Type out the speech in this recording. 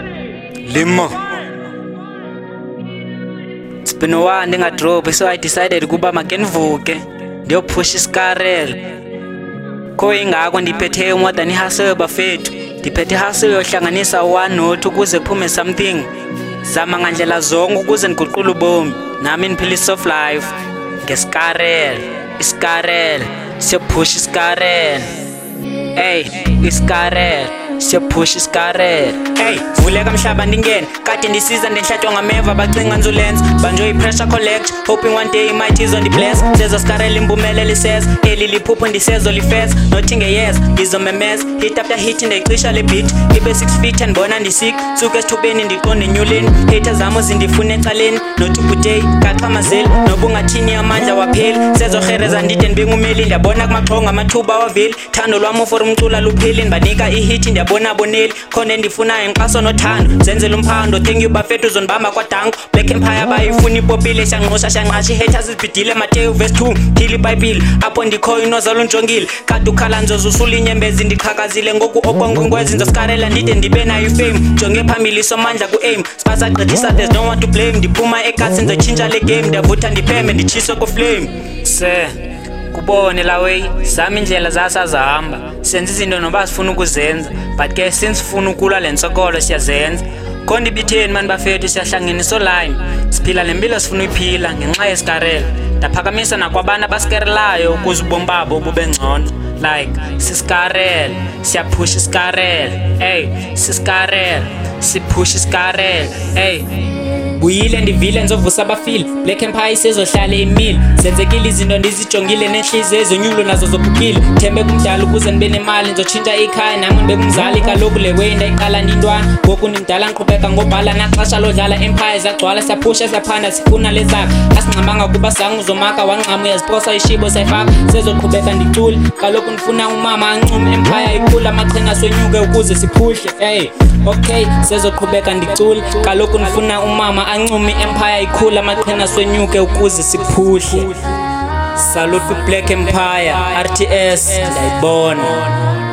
Limo. It's been a while ndingadrop, so I decided kuba makenvuke ndiyophusha isikarela. Koyingako ndiphethe more than ihustle bafethu. Ndiphethe ihustle yohlanganisa 1 no 2 kuze kuphume something. Zama ngandlela zonke ukuze ndiguqule ubomi. Nami niphilisa of life. Ngesikarela, isikarela, siyophusha isikarela. Hey, isikarela. Siyaphusha isikarela. Hey, vuleka mhlaba ndingene kade ndisiza ndihlatshwa ngameva bacinga nzulenza banjo ipressure collect hoping one day might is on the bless sezo sikarela impumelelo says eli liphupho ndisezo lifes nothing yes ngizomemeza hit after hit ndicisha le beat ibe 6 feet and bona ndisik suke esithubeni ndiqonde new lane haters zamo zindifuna ecaleni not today kaqhamazeli nobungathini amandla wapheli sezo khereza ndide ndibengumeli ndiyabona kumaxhonga amathuba waveli thando lwami for umcula lupheli ndibanika ihit ndiyabona boneli khona ndifuna inqaso nothando zenzela umphando thank you bafethu zonibamba kwadango Black Empire bayifuna ipopile shanqosha shanqashi haters izibhidile Matthew verse 2 phili bible apho ndikho inozalo njongile kade ukhala nzozo usula inyembezi ndiqhakazile ngoku okongwengwezi nzosikarela ndide ndibe nayo fame jonge phambili somandla ku aim sibasa gqithisa there's no one to blame ndiphuma ekatsi nzotshintsha le game ndiyavutha ndipheme nditshiso ku flame se kubone la way zami indlela zasazahamba senza izinto noba sifuna ukuzenza but ke since sifuna ukula lensokolo siyazenza khona ibitheni mani bafethu siyahlangene so line siphila lempilo sifuna uyiphila ngenxa yesikarela ndaphakamisa nakwabana basikerelayo ukuze ubomi babo bube ngcono like sisikarela siyaphusha isikarela hey sisikarela siphusha isikarela hey Buyile ndivile nzovusa abafili Black Empire isezohlala emile senzekile izinto ndizijongile nenhliziyo ezonyulo nazo zophukile thembe kumdala ukuze nibe nemali nzotshintsha ikhaya nami ngibe kumzali kaloku le way ndayiqala ndintwana ngoku ndimdala ngiqhubeka ngobhala naxesha lodlala empire zagcwala siyaphusha siyaphanda sifuna lezakhe asingxamanga kuba sangu uzomaka wangxama uyaziposa ishibo sayifaka sezoqhubeka ndicule kaloku ndifuna umama ancume empire ikhula amaqhina sonyuke ukuze siphuhle hey okay sezoqhubeka ndicule kaloku ndifuna umama ancume empire ikhula amaqhina sonyuke ukuze siphuhle salute Black Empire RTS ndayibona